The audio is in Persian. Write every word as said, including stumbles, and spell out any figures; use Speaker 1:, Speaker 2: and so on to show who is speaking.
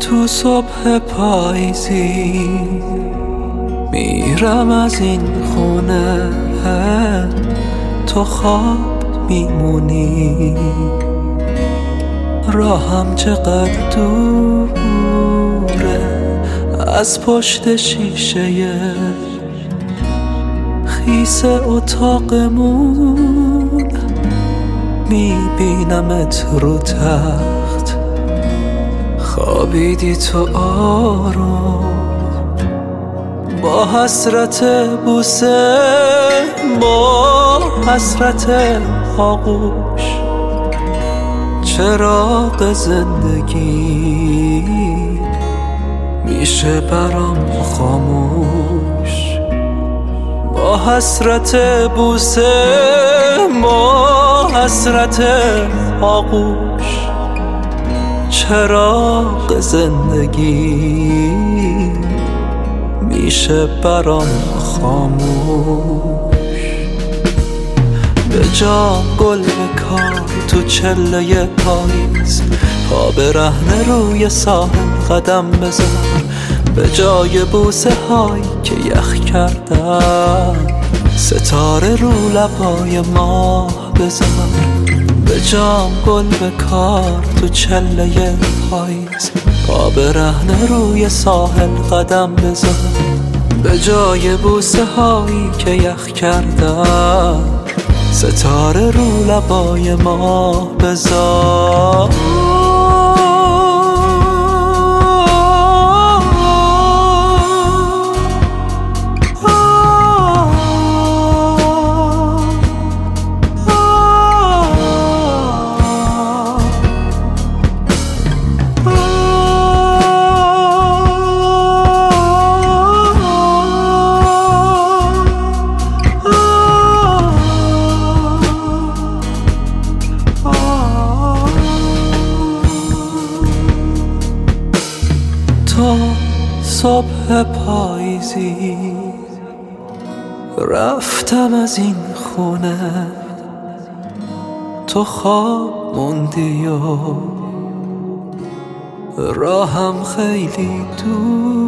Speaker 1: تو صبح پاییزی میرم از این خونه، تو خواب میمونی، راهم چقدر دوره از پشت شیشه خیس اتاقمون، میبینمت رو تخت خوابیدی تو آروم، با حسرت بوسه، با حسرت آغوش، چراغ زندگی میشه برام خاموش، با حسرت بوسه، با حسرت آغوش، چراغ زندگی میشه برام خاموش. به جا گل بکار تو چله پاییز، پا برهنه روی ساحل قدم بذار، به جای بوسه هایی که یخ کردن ستاره رو لبای ماه بذار، به جام گل بکار تو چله پاییز، پا برهنه روی ساحل قدم بذار، به جای بوسه هایی که یخ کردن ستاره رو لبای ماه بذار. تا صبح پاییزی رفتم از این خونه، تو خواب موندی و راهم خیلی دور